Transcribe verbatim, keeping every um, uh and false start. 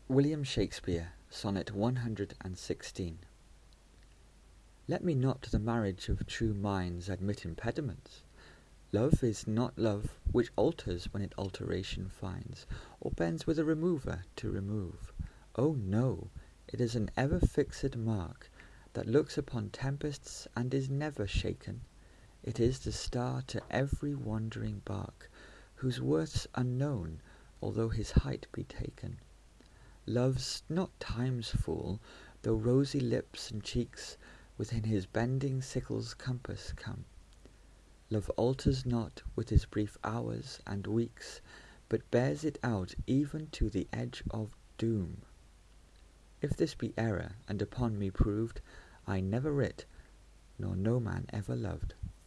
William Shakespeare, Sonnet one hundred sixteen. Let me not to the marriage of true minds admit impediments. Love is not love which alters when it alteration finds, or bends with a remover to remove. Oh no, it is an ever fixed mark, that looks upon tempests and is never shaken. It is the star to every wandering bark, whose worth's unknown, although his height be taken. Love's not time's fool, though rosy lips and cheeks within his bending sickle's compass come. Love alters not with his brief hours and weeks, but bears it out even to the edge of doom. If this be error, and upon me proved, I never writ, nor no man ever loved.